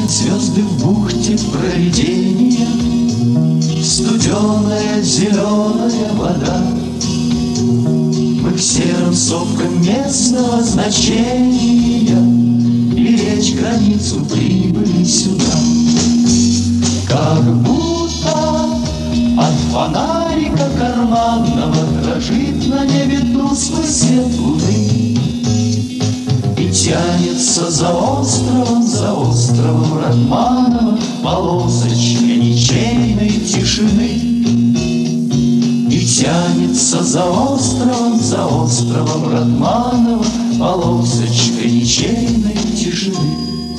звезды в бухте провидения, студеная зеленая вода. Мы к серым сопкам местного значения перечь границу прибыли сюда. Как будто от фонарика карманного дрожит на небе тусклый свет луны, и тянется за островом Ратманова полосочка ничейной тишины. И тянется за островом Ратманова полосочка ничейной тишины.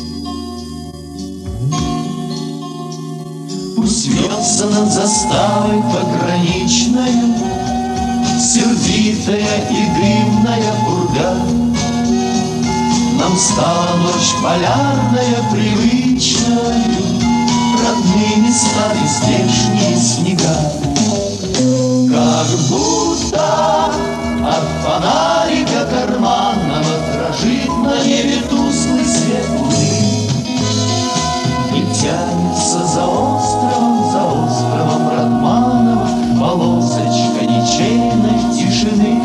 Пусть вьется над заставой пограничная сердитая и дымная пурга. Нам стала ночь полярная привычная, родными стали здешние снега. Как будто от фонарика карманного дрожит на небе тусклый свет луны, и тянется за островом Ратманова полосочка ничейной тишины.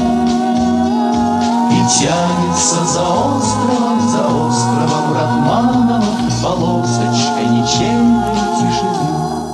И тянется за островом Ратманова полосочка ничейной тишины.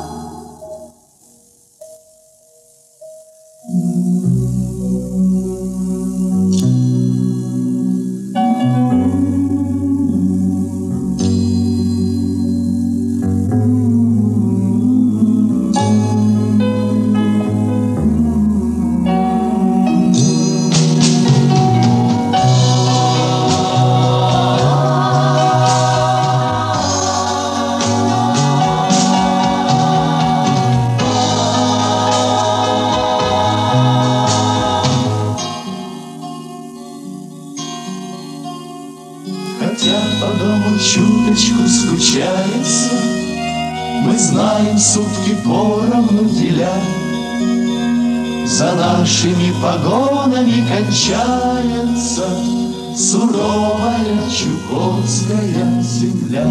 Хотя по дому чуточку скучается, мы знаем, сутки поровну деля. За нашими погонами кончается суровая чукотская земля.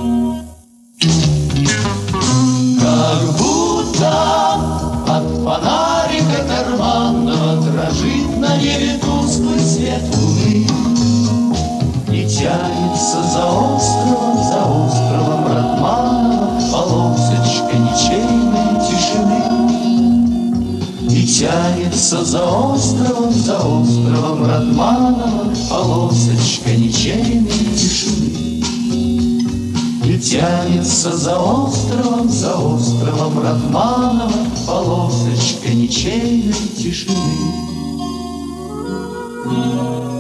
Как будто от фонарика карманного дрожит на небе тусклый свет луны, и тянется за островом Ратманова полосочка ничейной тишины. И тянется за островом Ратманова полосочка ничейной тишины. И тянется за островом Ратманова полосочка ничейной тишины.